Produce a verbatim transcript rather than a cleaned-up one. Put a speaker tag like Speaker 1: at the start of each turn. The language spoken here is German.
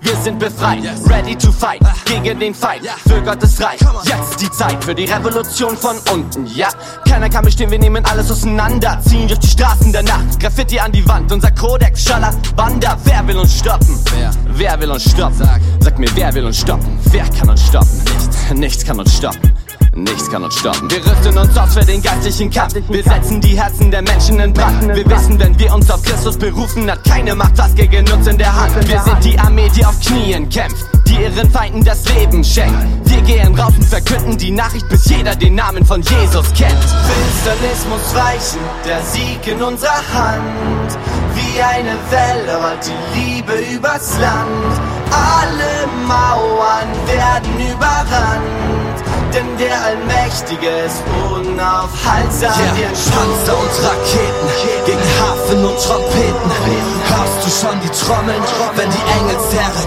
Speaker 1: wir sind befreit. Ready to fight, gegen den Feind, für Gottes Reich. Jetzt ist die Zeit für die Revolution von unten, ja. Keiner kann bestehen, wir nehmen alles auseinander. Ziehen durch die Straßen der Nacht, Graffiti an die Wand. Unser Kodex, Schalabanda, wer will uns stoppen? Wer? Wer will uns stoppen? Sag. Sag mir, wer will uns stoppen? Wer kann uns stoppen? Nichts, nichts kann uns stoppen. Nichts kann uns stoppen. Wir rüsten uns aus für den geistlichen Kampf. Wir setzen die Herzen der Menschen in Brand. Wir wissen, wenn wir uns auf Christus berufen, hat keine Macht was gegen uns in der Hand. Wir sind die Armee, die auf Knien kämpft, die ihren Feinden das Leben schenkt. Wir gehen raus und verkünden die Nachricht, bis jeder den Namen von Jesus kennt. Finsternis muss weichen, der Sieg in unserer Hand. Wie eine Welle rollt die Liebe übers Land. Alle Mauern werden überrannt, denn der Allmächtige ist unaufhaltsam.
Speaker 2: Yeah, Panzer und Raketen gegen Hafen und Trompeten. Hörst du schon die Trommeln, wenn die Engelsheere